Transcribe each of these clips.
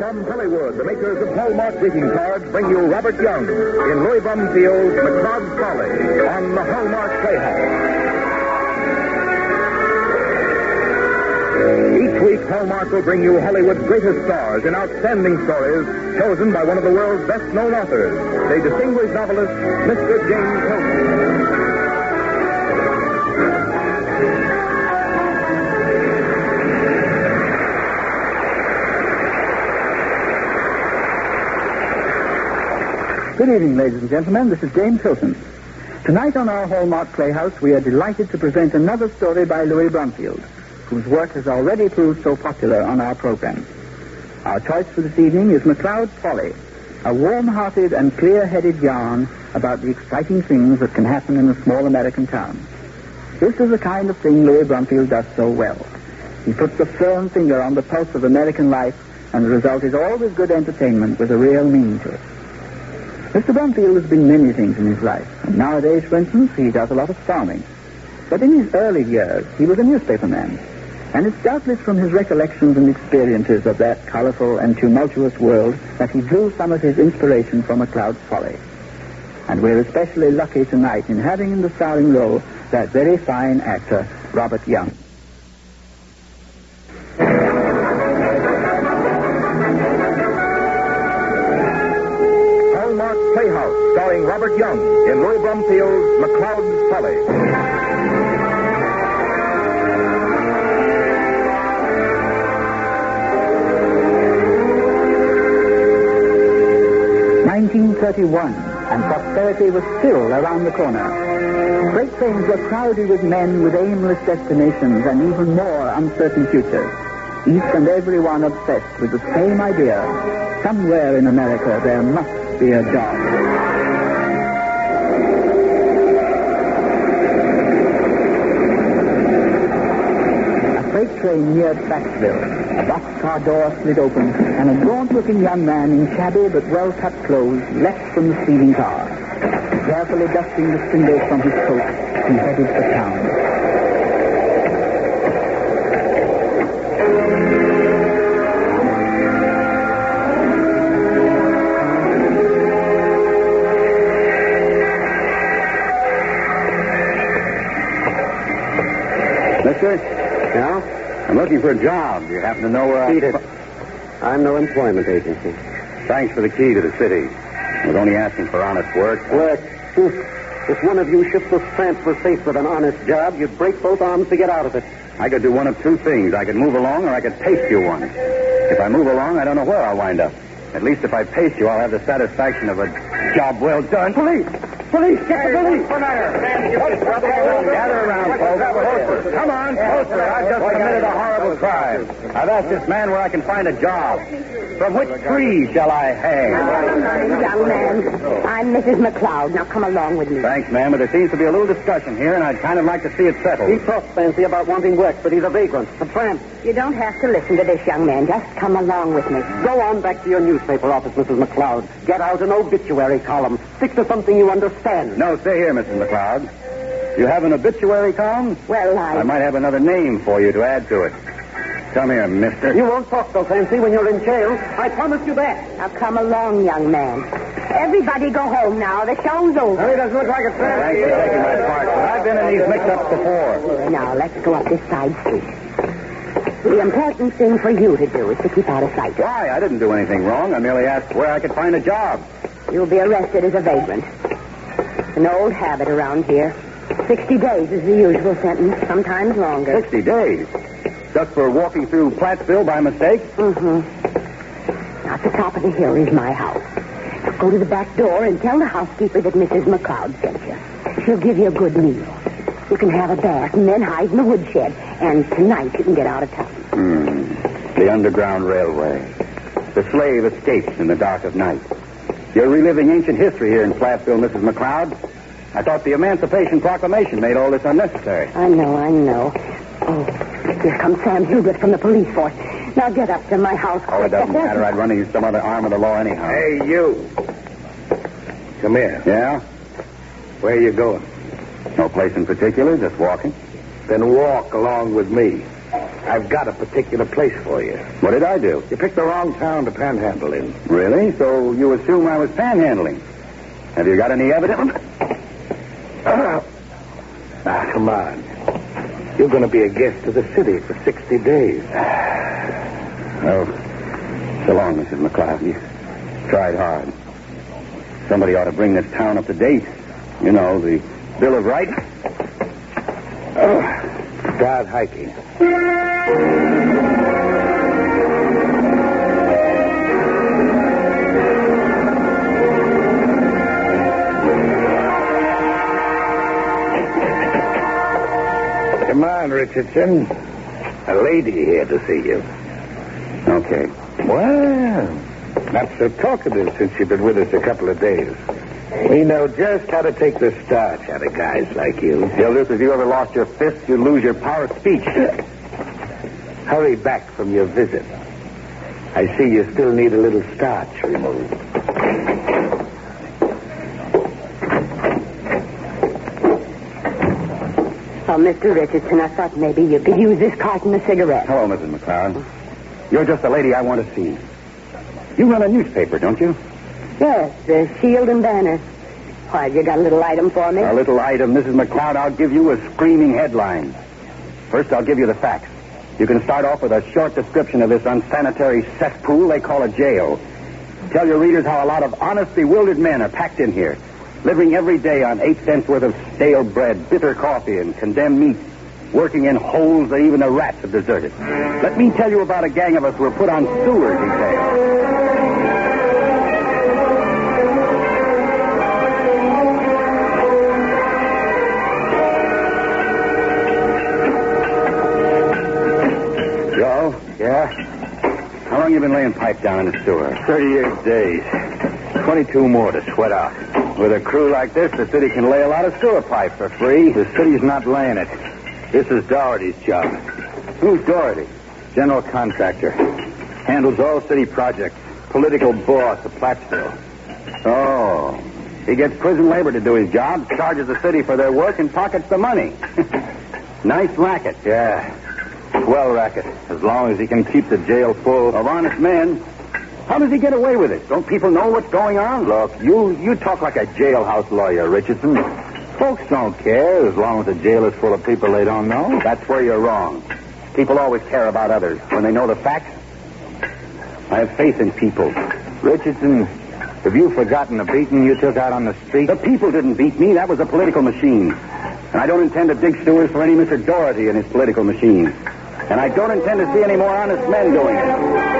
From Hollywood, the makers of Hallmark greeting cards bring you Robert Young in Louis Brumfield's McCloud's Folly on the Hallmark Playhouse. Each week, Hallmark will bring you Hollywood's greatest stars in outstanding stories chosen by one of the world's best-known authors, the distinguished novelist, Mr. James Hilton. Good evening, ladies and gentlemen. This is James Hilton. Tonight on our Hallmark Playhouse, we are delighted to present another story by Louis Brumfield, whose work has already proved so popular on our program. Our choice for this evening is McCloud's Folly, a warm-hearted and clear-headed yarn about the exciting things that can happen in a small American town. This is the kind of thing Louis Brumfield does so well. He puts a firm finger on the pulse of American life, and the result is always good entertainment with a real meaning to it. Mr. Brumfield has been many things in his life, and nowadays, for instance, he does a lot of farming. But in his early years, he was a newspaperman, and it's doubtless from his recollections and experiences of that colorful and tumultuous world that he drew some of his inspiration from McCloud's Folly. And we're especially lucky tonight in having in the starring role that very fine actor, Robert Young. Playhouse, starring Robert Young in Louis Brumfield's McCloud's Folly. (1931), and prosperity was still around the corner. Freight trains were crowded with men with aimless destinations and even more uncertain futures. Each and every one obsessed with the same idea: somewhere in America there must be a job. A freight train neared Platteville. A boxcar door slid open, and a gaunt-looking young man in shabby but well-cut clothes leapt from the speeding car. Carefully dusting the cinders from his coat, he headed for town. Mister? Yeah? I'm looking for a job. Do you happen to know where Beat it. I'm no employment agency. Thanks for the key to the city. I was only asking for honest work. Work? If one of you shipped those tramps were safe with an honest job, you'd break both arms to get out of it. I could do one of two things. I could move along or I could paste you one. If I move along, I don't know where I'll wind up. At least if I paste you, I'll have the satisfaction of a job well done. Police! Police! Get the police! What's the matter? Gather around, folks. Closer. Come on, closer. I've just committed a horrible crime. I've asked this man where I can find a job. From which tree shall I hang? Young man, I'm Mrs. McCloud. Now come along with me. Thanks, ma'am, but there seems to be a little discussion here, and I'd kind of like to see it settled. He talks fancy about wanting work, but he's a vagrant, a tramp. You don't have to listen to this, young man. Just come along with me. Go on back to your newspaper office, Mrs. McCloud. Get out an obituary column. Stick to something you understand. No, stay here, Mrs. McCloud. You have an obituary column? Well, I might have another name for you to add to it. Come here, mister. You won't talk so fancy when you're in jail. I promise you that. Now come along, young man. Everybody go home now. The show's over. Well, he doesn't look like a tramp. Thanks for taking my part, but I've been in these mix-ups before. Now, let's go up this side street. The important thing for you to do is to keep out of sight. Why? I didn't do anything wrong. I merely asked where I could find a job. You'll be arrested as a vagrant. It's an old habit around here. 60 days is the usual sentence, sometimes longer. 60 days? Just for walking through Plattsville by mistake? Mm-hmm. Now, at the top of the hill is my house. Now, go to the back door and tell the housekeeper that Mrs. McCloud sent you. She'll give you a good meal. You can have a bath and then hide in the woodshed. And tonight you can get out of town. The Underground Railway. The slave escapes in the dark of night. You're reliving ancient history here in Plattsville, Mrs. McCloud. I thought the Emancipation Proclamation made all this unnecessary. I know. Oh, here comes Sam Hubert from the police force. Now get up to my house. Oh, it doesn't matter. I'd run into some other arm of the law anyhow. Hey, you. Come here. Yeah? Where are you going? No place in particular, just walking. Then walk along with me. I've got a particular place for you. What did I do? You picked the wrong town to panhandle in. Really? So you assume I was panhandling? Have you got any evidence? Come on. You're going to be a guest of the city for 60 days. Oh, so long, Mrs. McLeod. You tried hard. Somebody ought to bring this town up to date. You know, the Bill of Rights. Start hiking. Come on, Richardson. A lady here to see you. Okay. Well, not so talkative since you've been with us a couple of days. We know just how to take the starch out of guys like you. Gildas, if you ever lost your fist, you'd lose your power of speech. Hurry back from your visit. I see you still need a little starch removed. Oh, Mr. Richardson, I thought maybe you could use this carton of cigarettes. Hello, Mrs. McLeod. You're just the lady I want to see. You run a newspaper, don't you? Yes, the Shield and Banner. Why, you got a little item for me? A little item, Mrs. McLeod. I'll give you a screaming headline. First, I'll give you the facts. You can start off with a short description of this unsanitary cesspool they call a jail. Tell your readers how a lot of honest, bewildered men are packed in here, living every day on 8 cents worth of stale bread, bitter coffee, and condemned meat, working in holes that even the rats have deserted. Let me tell you about a gang of us who were put on sewer detail. Joe? Yeah? How long you been laying pipe down in the sewer? 38 days. 22 more to sweat out. With a crew like this, the city can lay a lot of sewer pipe for free. The city's not laying it. This is Doherty's job. Who's Doherty? General contractor. Handles all city projects. Political boss of Plattsville. Oh. He gets prison labor to do his job, charges the city for their work, and pockets the money. Nice racket. Yeah. Swell racket. As long as he can keep the jail full Of honest men. How does he get away with it? Don't people know what's going on? Look, you talk like a jailhouse lawyer, Richardson. Folks don't care as long as the jail is full of people they don't know. That's where you're wrong. People always care about others. When they know the facts, I have faith in people. Richardson, have you forgotten the beating you took out on the street? The people didn't beat me. That was a political machine. And I don't intend to dig sewers for any Mr. Doherty and his political machine. And I don't intend to see any more honest men doing it.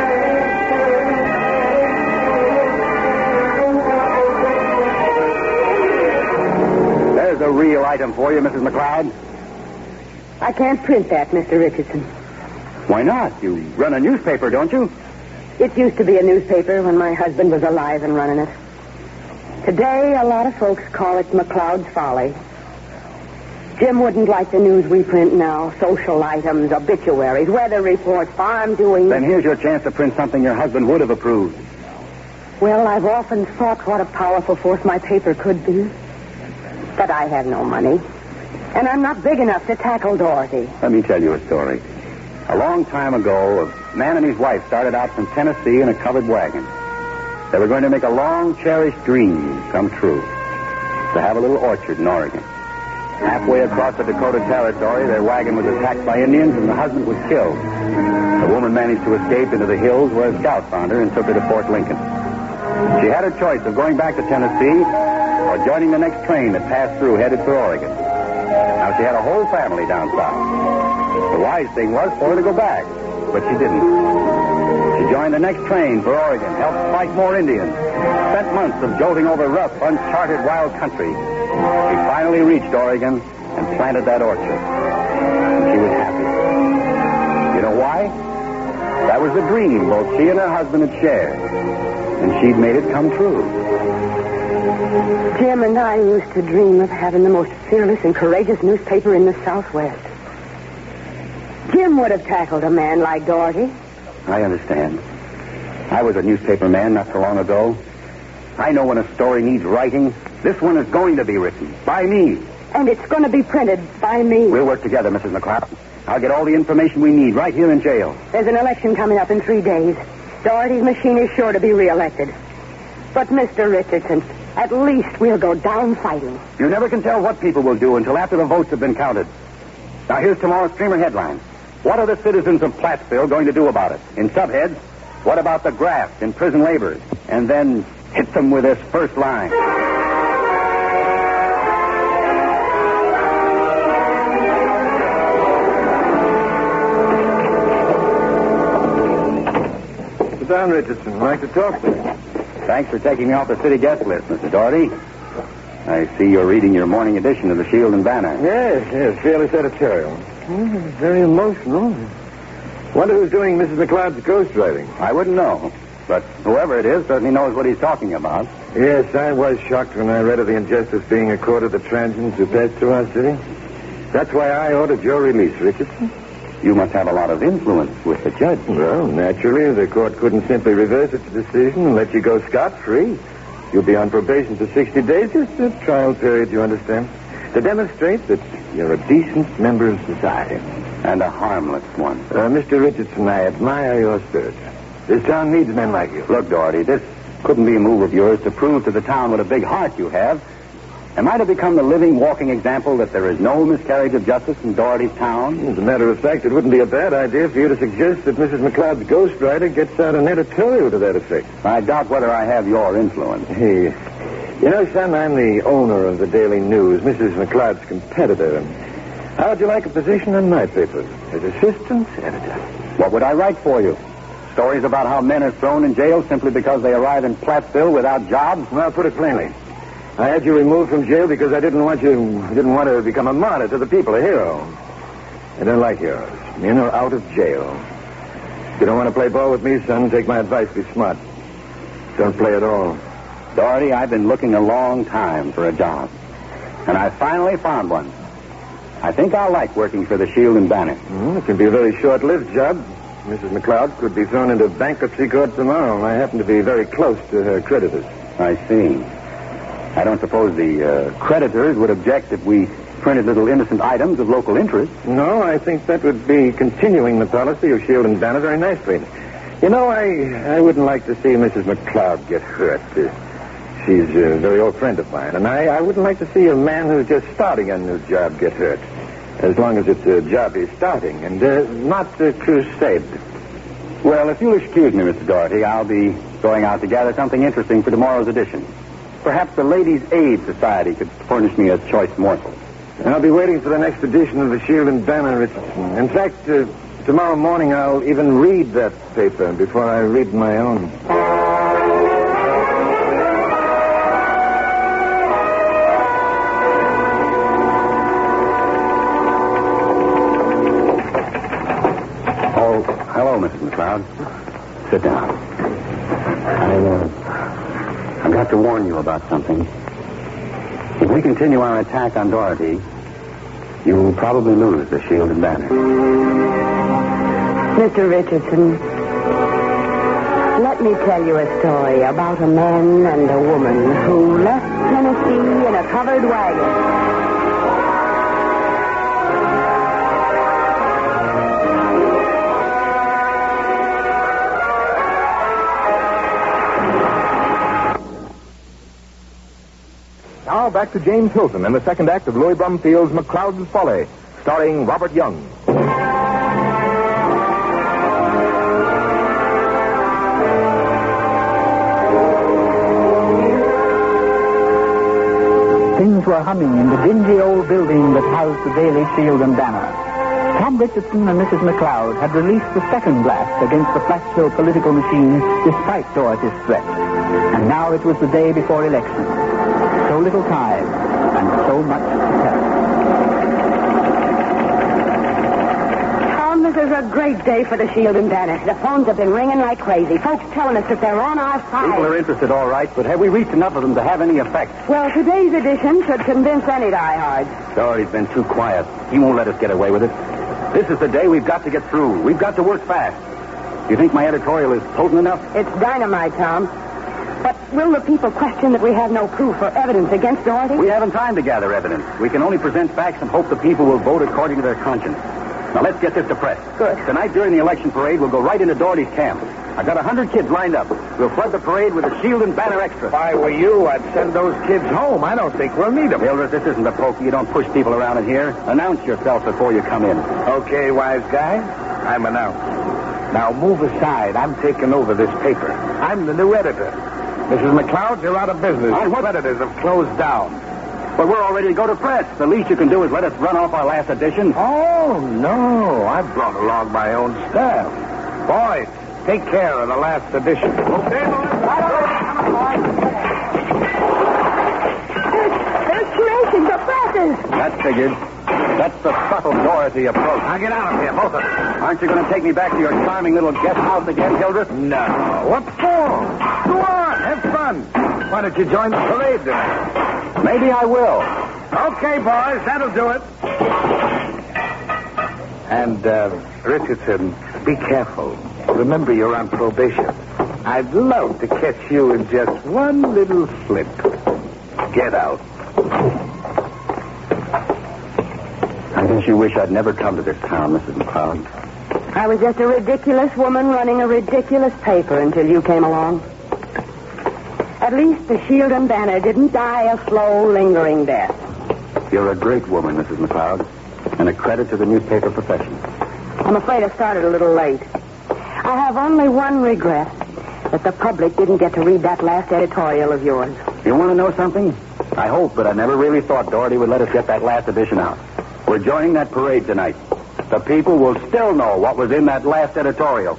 There's a real item for you, Mrs. McLeod. I can't print that, Mr. Richardson. Why not? You run a newspaper, don't you? It used to be a newspaper when my husband was alive and running it. Today, a lot of folks call it McLeod's Folly. Jim wouldn't like the news we print now. Social items, obituaries, weather reports, farm doings. Then here's your chance to print something your husband would have approved. Well, I've often thought what a powerful force my paper could be. But I have no money. And I'm not big enough to tackle Doherty. Let me tell you a story. A long time ago, a man and his wife started out from Tennessee in a covered wagon. They were going to make a long-cherished dream come true. To have a little orchard in Oregon. Halfway across the Dakota Territory, their wagon was attacked by Indians and the husband was killed. The woman managed to escape into the hills where a scout found her and took her to Fort Lincoln. She had her choice of going back to Tennessee or joining the next train that passed through headed for Oregon. Now, she had a whole family down south. The wise thing was for her to go back, but she didn't. She joined the next train for Oregon, helped fight more Indians, spent months of jolting over rough, uncharted wild country. She finally reached Oregon and planted that orchard. And she was happy. You know why? That was the dream both she and her husband had shared. And she'd made it come true. Jim and I used to dream of having the most fearless and courageous newspaper in the Southwest. Jim would have tackled a man like Doherty. I understand. I was a newspaper man not so long ago. I know when a story needs writing. This one is going to be written by me. And it's going to be printed by me. We'll work together, Mrs. McLeod. I'll get all the information we need right here in jail. There's an election coming up in 3 days. Doherty's machine is sure to be reelected. But, Mr. Richardson, at least we'll go down fighting. You never can tell what people will do until after the votes have been counted. Now, here's tomorrow's streamer headline. What are the citizens of Plattsville going to do about it? In subheads, what about the graft in prison laborers? And then hit them with this first line. Sit down, Richardson. I'd like to talk to you. Thanks for taking me off the city guest list, Mr. Doherty. I see you're reading your morning edition of the Shield and Banner. Yes, fairly editorial. Very emotional. Wonder who's doing Mrs. McLeod's ghostwriting. I wouldn't know, but whoever it is certainly knows what he's talking about. Yes, I was shocked when I read of the injustice being accorded the transients who passed through our city. That's why I ordered your release, Richardson. You must have a lot of influence with the judge. Well, naturally, the court couldn't simply reverse its decision and let you go scot-free. You'll be on probation for 60 days, just a trial period, you understand, to demonstrate that you're a decent member of society. And a harmless one. Mr. Richardson, I admire your spirit. This town needs men like you. Look, Doherty, this couldn't be a move of yours to prove to the town what a big heart you have. Am I to become the living, walking example that there is no miscarriage of justice in Doherty's town? As a matter of fact, it wouldn't be a bad idea for you to suggest that Mrs. McLeod's ghostwriter gets out an editorial to that effect. I doubt whether I have your influence. Hey, you know, son, I'm the owner of the Daily News, Mrs. McLeod's competitor. How would you like a position on my paper as assistant editor? What would I write for you? Stories about how men are thrown in jail simply because they arrive in Plattsville without jobs? Well, put it plainly. I had you removed from jail because I didn't want to become a martyr to the people, a hero. I don't like heroes. In or out of jail. If you don't want to play ball with me, son, take my advice, be smart. Don't play at all. Doherty, I've been looking a long time for a job. And I finally found one. I think I'll like working for the Shield and Banner. It can be a very short-lived job. Mrs. McLeod could be thrown into bankruptcy court tomorrow, and I happen to be very close to her creditors. I see. I don't suppose the creditors would object if we printed little innocent items of local interest. No, I think that would be continuing the policy of Shield and Banner very nicely. You know, I wouldn't like to see Mrs. McLeod get hurt. She's a very old friend of mine, and I wouldn't like to see a man who's just starting a new job get hurt. As long as it's a job he's starting, and not a crusade. Well, if you'll excuse me, Mr. Doherty, I'll be going out to gather something interesting for tomorrow's edition. Perhaps the Ladies' Aid Society could furnish me a choice morsel. I'll be waiting for the next edition of the Shield and Banner, Richardson. In fact, tomorrow morning I'll even read that paper before I read my own. Oh, hello, Mrs. McLeod. Sit down. I've got to warn you about something. If we continue our attack on Doherty, you'll probably lose the Shield and Banner. Mr. Richardson, let me tell you a story about a man and a woman who left Tennessee in a covered wagon. Now back to James Hilton and the second act of Louis Brumfield's McLeod's Folly, starring Robert Young. Things were humming in the dingy old building that housed the Daily Shield and Banner. Tom Richardson and Mrs. McLeod had released the second blast against the Plattsville political machine despite Doherty's threat. And now it was the day before election. So little time and so much to tell. Tom, this is a great day for the Shield and Banner. The phones have been ringing like crazy. Folks telling us that they're on our side. People are interested, all right, but have we reached enough of them to have any effect? Well, today's edition should convince any diehards. Doherty's been too quiet. He won't let us get away with it. This is the day we've got to get through. We've got to work fast. You think my editorial is potent enough? It's dynamite, Tom. But will the people question that we have no proof or evidence against Doherty? We haven't time to gather evidence. We can only present facts and hope the people will vote according to their conscience. Now, let's get this to press. Good. Tonight, during the election parade, we'll go right into Doherty's camp. I've got 100 kids lined up. We'll flood the parade with a shield and banner extra. If I were you, I'd send those kids home. I don't think we'll need them. Hildreth, this isn't a poker. You don't push people around in here. Announce yourself before you come in. Okay, wise guy. I'm announced. Now move aside. I'm taking over this paper. I'm the new editor. Mrs. McLeod, you're out of business. On what? Editors have closed down. But we're all ready to go to press. The least you can do is let us run off our last edition. Oh, no. I brought along my own staff. Boys, take care of the last edition. Okay, There's creations of presses. That figured. That's the subtle Doherty approach. Now get out of here, both of you. Aren't you going to take me back to your charming little guest house again, Hildreth? No. What for? Go on. Have fun. Why don't you join the parade tonight? Maybe I will. Okay, boys. That'll do it. And, Richardson, be careful. Remember, you're on probation. I'd love to catch you in just one little slip. Get out. I guess you wish I'd never come to this town, Mrs. McLeod. I was just a ridiculous woman running a ridiculous paper until you came along. At least the shield and banner didn't die a slow, lingering death. You're a great woman, Mrs. McLeod, and a credit to the newspaper profession. I'm afraid I started a little late. I have only one regret, that the public didn't get to read that last editorial of yours. You want to know something? I hope, but I never really thought Doherty would let us get that last edition out. We're joining that parade tonight. The people will still know what was in that last editorial.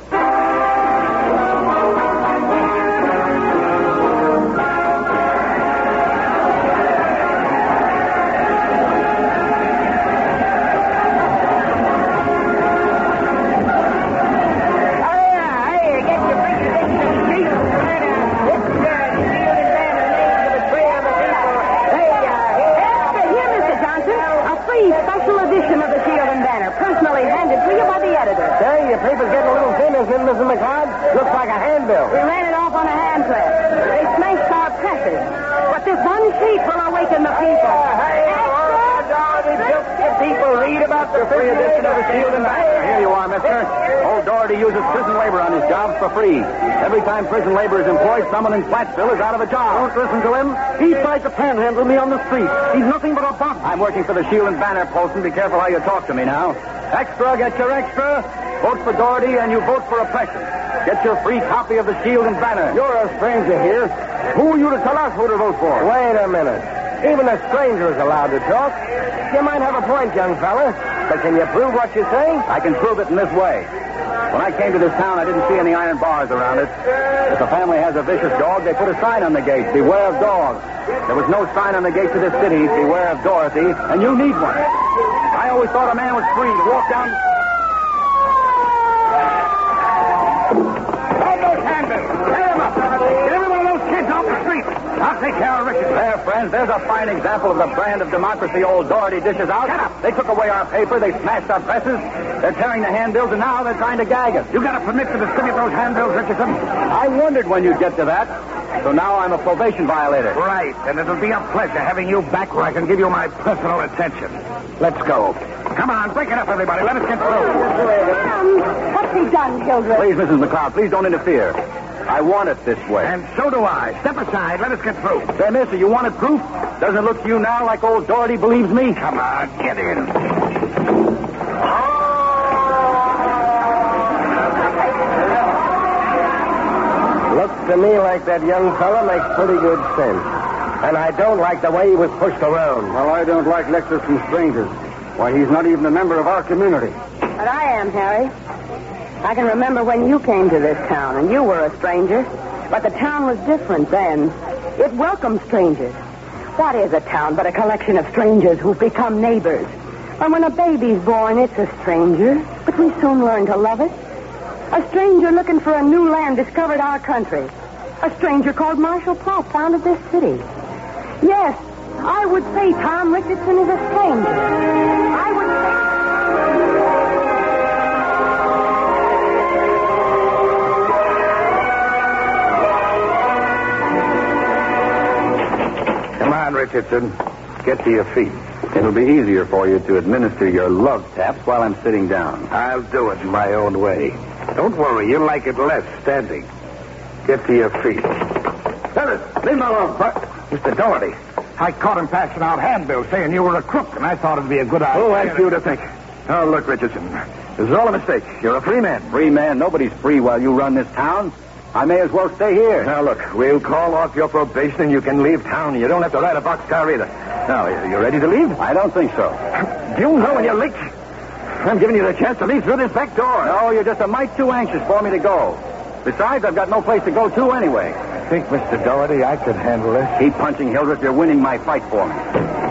Mrs. McLeod? Looks like a handbill. We ran it off on a hand press. They smashed our presses. But this one sheet will awaken the people. People read about the free edition of the Shield and Banner. Here you are, mister. Old Doherty uses prison labor on his jobs for free. Every time prison labor is employed, someone in Platteville is out of a job. Don't listen to him. He tried to panhandle me on the street. He's nothing but a bum. I'm working for the Shield and Banner, Polson. Be careful how you talk to me now. Extra, get your extra. Vote for Doherty and you vote for oppression. Get your free copy of the Shield and Banner. You're a stranger here. Who are you to tell us who to vote for? Wait a minute. Even a stranger is allowed to talk. You might have a point, young fella. But can you prove what you say? I can prove it in this way. When I came to this town, I didn't see any iron bars around it. If a family has a vicious dog, they put a sign on the gate, beware of dogs. There was no sign on the gate to this city, beware of Doherty, and you need one. I always thought a man was free to walk down... Hold those handbills. Tear them up. Get every one of those kids off the street. I'll take care of Richard. There, friends, there's a fine example of the brand of democracy old Doherty dishes out. Shut up. They took away our paper, they smashed our presses, they're tearing the handbills, and now they're trying to gag us. You got a permit to distribute those handbills, Richardson? I wondered when you'd get to that. So now I'm a probation violator. Right, and it'll be a pleasure having you back where I can give you my personal attention. Let's go. Come on, break it up, everybody. Let us get through. What's he done, Hildreth? Please, Mrs. McLeod, please don't interfere. I want it this way. And so do I. Step aside. Let us get through. Say, mister, you wanted proof? Doesn't it look to you now like old Doherty believes me? Come on, get in. Looks to me like that young fella makes pretty good sense. And I don't like the way he was pushed around. Well, I don't like lectures from strangers. Why, he's not even a member of our community. But I am, Harry. I can remember when you came to this town, and you were a stranger. But the town was different then. It welcomed strangers. What is a town but a collection of strangers who've become neighbors? And when a baby's born, it's a stranger, but we soon learn to love it. A stranger looking for a new land discovered our country. A stranger called Marshall Platt founded this city. Yes, I would say Tom Richardson is a stranger. I would say... Come on, Richardson. Get to your feet. It'll be easier for you to administer your love taps while I'm sitting down. I'll do it my own way. Don't worry, you'll like it less standing. Get to your feet. Fellas, leave him alone. Mr. Doherty, I caught him passing out handbills saying you were a crook, and I thought it'd be a good idea. Who asked you to think? Oh, look, Richardson. This is all a mistake. You're a free man. Free man? Nobody's free while you run this town. I may as well stay here. Now, look, we'll call off your probation and you can leave town. You don't have to ride a boxcar either. Now, you ready to leave? I don't think so. Do you know when you leak? I'm giving you the chance to leave through this back door. No, you're just a mite too anxious for me to go. Besides, I've got no place to go to anyway. I think, Mr. Doherty, I could handle this. Keep punching, Hildreth. You're winning my fight for me.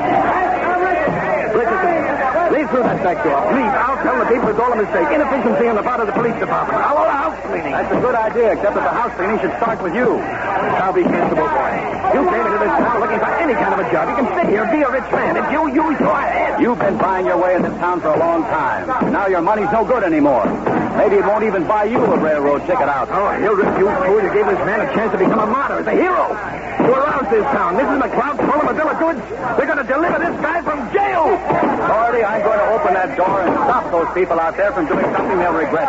Richardson, leave through that back door. Please, I'll tell the people it's all a mistake. Inefficiency on the part of the police department. I'll order house cleaning. That's a good idea, except that the house cleaning should start with you. Now be sensible, boy. You came into this town looking for any kind of a job. You can sit here and be a rich man. If you use your head. You've been buying your way in this town for a long time. Now your money's no good anymore. Maybe it won't even buy you a railroad ticket out. Oh, Hildreth, you fool. You gave this man a chance to become a martyr, a hero. To arouse this town. Mrs. McLeod told him a bill of goods. They're going to deliver this guy from jail. Doherty, I'm going to open that door and stop those people out there from doing something they'll regret.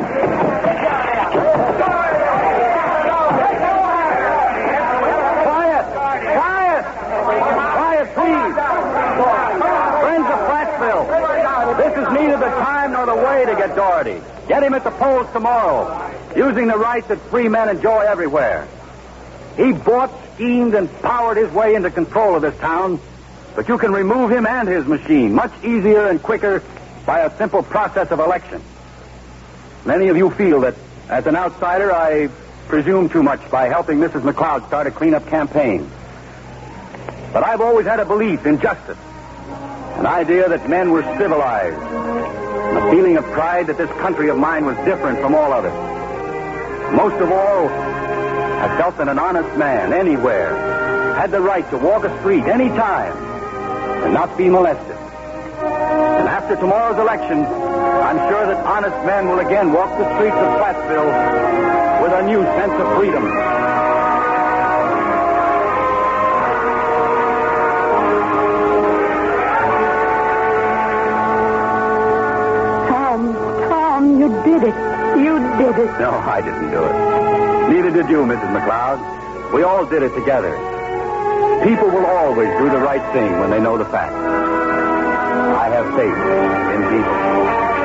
Quiet, please. Friends of Flatsville, this is neither the time nor the way to get Doherty. Get him at the polls tomorrow, using the right that free men enjoy everywhere. He bought, schemed, and powered his way into control of this town, but you can remove him and his machine much easier and quicker by a simple process of election. Many of you feel that, as an outsider, I presume too much by helping Mrs. McLeod start a cleanup campaign. But I've always had a belief in justice, an idea that men were civilized, and a feeling of pride that this country of mine was different from all others. Most of all, I felt that an honest man, anywhere, had the right to walk a street any time and not be molested. And after tomorrow's election, I'm sure that honest men will again walk the streets of Flatsville with a new sense of freedom. Tom, you did it. You did it. No, I didn't do it. Neither did you, Mrs. McLeod. We all did it together. People will always do the right thing when they know the facts. I have faith in people.